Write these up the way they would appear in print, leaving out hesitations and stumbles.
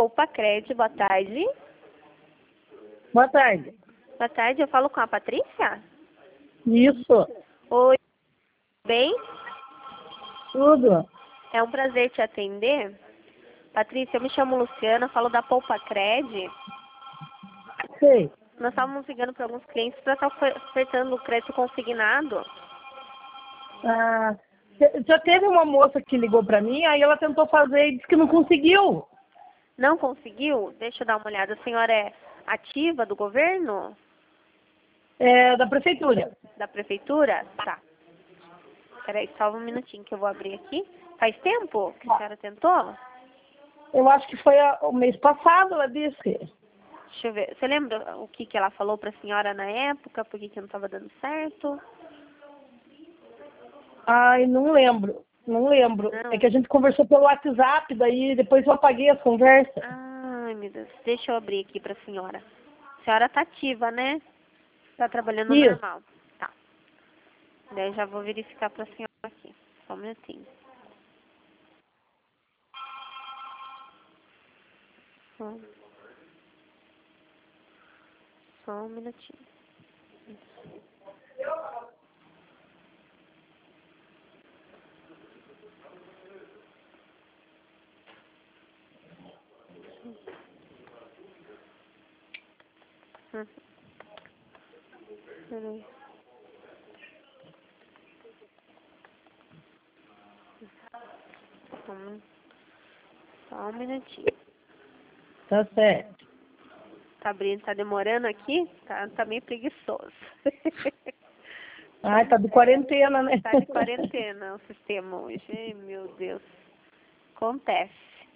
Poupa-Cred, boa tarde. Boa tarde. Boa tarde, eu falo com a Patrícia? Isso, Oi, bem? tudo. É um prazer te atender. Patrícia, eu me chamo Luciana, falo da Poupa-Cred. Sei. Nós estávamos ligando para alguns clientes para estar ofertando o crédito consignado. Ah, já teve uma moça que ligou pra mim, aí ela tentou fazer e disse que não conseguiu. Não conseguiu? Deixa eu dar uma olhada. A senhora é ativa do governo? É da prefeitura. Da prefeitura? Tá. Peraí, só um minutinho que eu vou abrir aqui. Faz tempo que a senhora tentou? Eu acho que foi o mês passado, ela disse. Deixa eu ver. Você lembra o que ela falou para a senhora na época? Por que não estava dando certo? Ai, não lembro. Não lembro. Não. É que a gente conversou pelo WhatsApp, daí depois eu apaguei as conversas. Ai, meu Deus. Deixa eu abrir aqui para a senhora. A senhora tá ativa, né? Tá trabalhando Isso. normal. Tá. Daí eu já vou verificar para a senhora aqui. Só um minutinho. Só um minutinho. Peraí. Só um minutinho. Tá certo. Tá abrindo, tá demorando aqui? Tá meio preguiçoso. Ai, tá de quarentena, né? Tá de quarentena o sistema hoje. Ai, meu Deus. Acontece.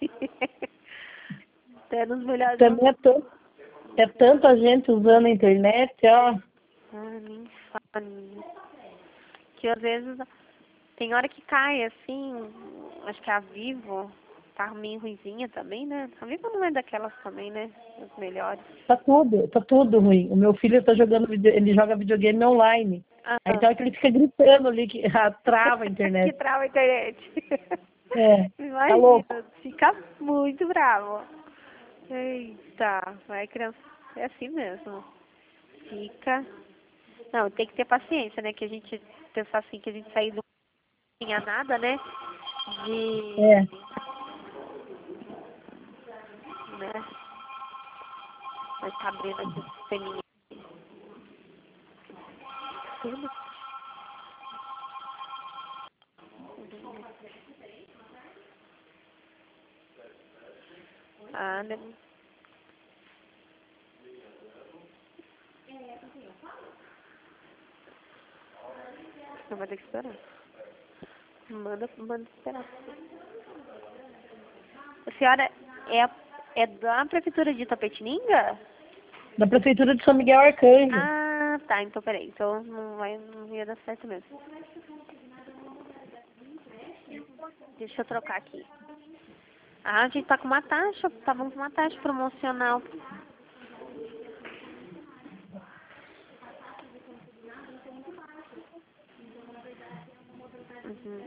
Até nos melhores Também é tanta gente usando a internet, ó. nem fala. Que às vezes tem hora que cai assim, acho que a Vivo tá meio ruinzinha também, né? A Vivo não é daquelas também, né? As melhores. Tá tudo ruim. O meu filho tá jogando ele joga videogame online. Ah, Aí então é que ele fica gritando ali que trava a que internet. trava a internet. É, tá Imagina, louco. fica muito bravo. Eita, vai criança, é assim mesmo. Fica. Não, tem que ter paciência, né? Que a gente pensar assim, que a gente sair do não tinha nada, né? De. É. Né? Mas tá abrindo aqui o sisteminha. Tudo. Ah, né? Não vai ter que esperar. Manda esperar. A senhora é da prefeitura de Itapetininga? Da prefeitura de São Miguel Arcanjo. Ah, tá. Então, peraí. Então, não ia dar certo mesmo. Deixa eu trocar aqui. Ah, a gente tá com uma taxa. Tava com uma taxa promocional. Uhum.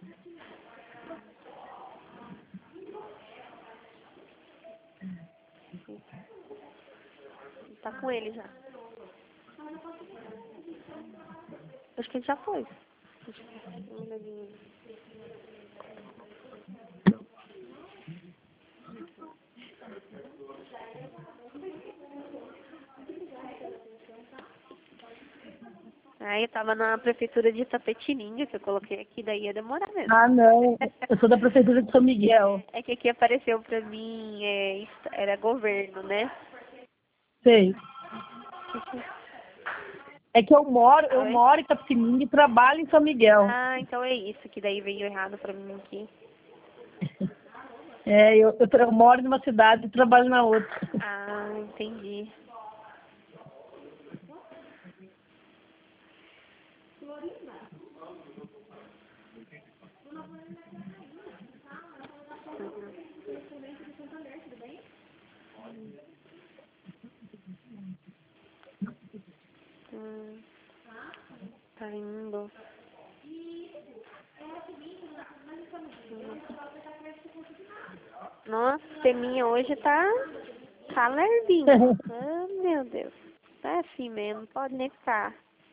Tá com ele já. Acho que ele já foi. Uma olhadinha. Aí eu tava na prefeitura de Itapetininga, que eu coloquei aqui, daí ia demorar mesmo. Ah, não. Eu sou da prefeitura de São Miguel. É que aqui apareceu pra mim, era governo, né? Sei. É que eu Oi? moro em Itapetininga e trabalho em São Miguel. Ah, então é isso, que daí veio errado pra mim aqui. É, eu moro numa cidade e trabalho na outra. Ah, entendi. Hum, tá indo. Nossa, o sisteminha hoje tá lerdinho. Ah, meu Deus. Tá assim mesmo, não pode nem ficar.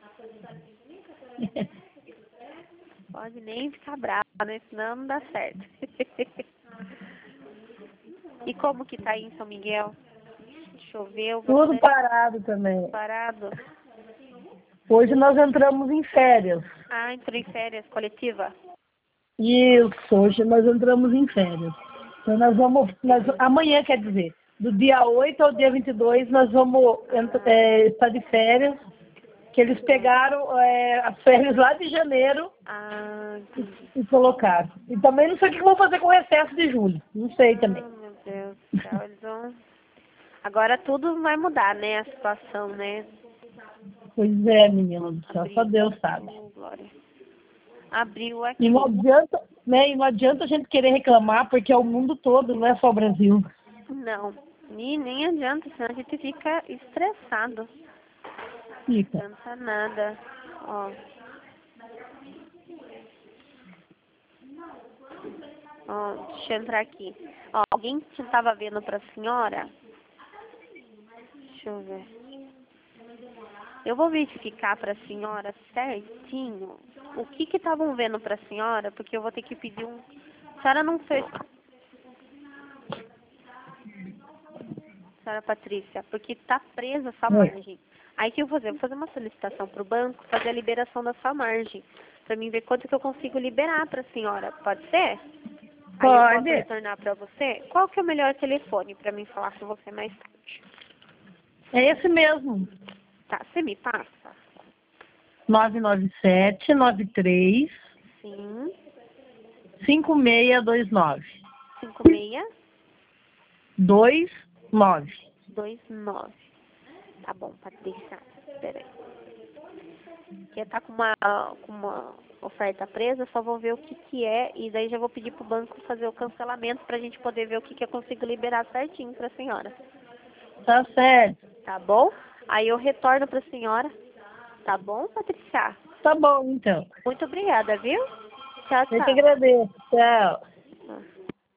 Pode nem ficar bravo, né? Senão não dá certo. E como que tá aí em São Miguel? Choveu Tudo bastante? parado também. Parado? Hoje nós entramos em férias. Ah, entrou em férias coletiva? Isso, hoje nós entramos em férias. Então amanhã, quer dizer, do dia 8 ao dia 22, nós vamos estar de férias, que eles pegaram as férias lá de janeiro Ah, entendi. e colocaram. E também não sei o que vão fazer com o recesso de julho. Não sei também. Ah, meu Deus do céu, eles vão... Agora tudo vai mudar, né? A situação, né? Pois é, menina do céu, só Abriu. Deus sabe. Oh, glória. Abriu E não aqui. adianta, né? E não adianta a gente querer reclamar, porque é o mundo todo, não é só o Brasil. Não, e nem adianta, senão a gente fica estressado. Fica. Não adianta nada. Ó. Ó, deixa eu entrar aqui. Ó, alguém que estava vendo pra senhora? Deixa eu ver. Eu vou verificar pra senhora certinho o que estavam vendo pra senhora, porque eu vou ter que pedir um... A senhora não fez... Senhora Patrícia, porque tá presa a sua margem. Aí o que eu vou fazer? Eu vou fazer uma solicitação pro banco, fazer a liberação da sua margem, pra mim ver quanto que eu consigo liberar pra senhora. Pode ser? Aí eu posso Pode. retornar pra você? Qual que é o melhor telefone pra mim falar com você mais tarde? É esse mesmo. Tá, você me passa? 997-93-5629. Sim. 5629. Tá bom, Patrícia. Peraí. Porque tá com uma oferta presa, só vou ver o que que é e daí já vou pedir pro banco fazer o cancelamento pra gente poder ver o que que eu consigo liberar certinho pra senhora. Tá certo. Tá bom? Aí eu retorno pra senhora. Tá bom, Patrícia? Tá bom, então. Muito obrigada, viu? Tchau, Eu te tchau. agradeço. Tchau. Ah.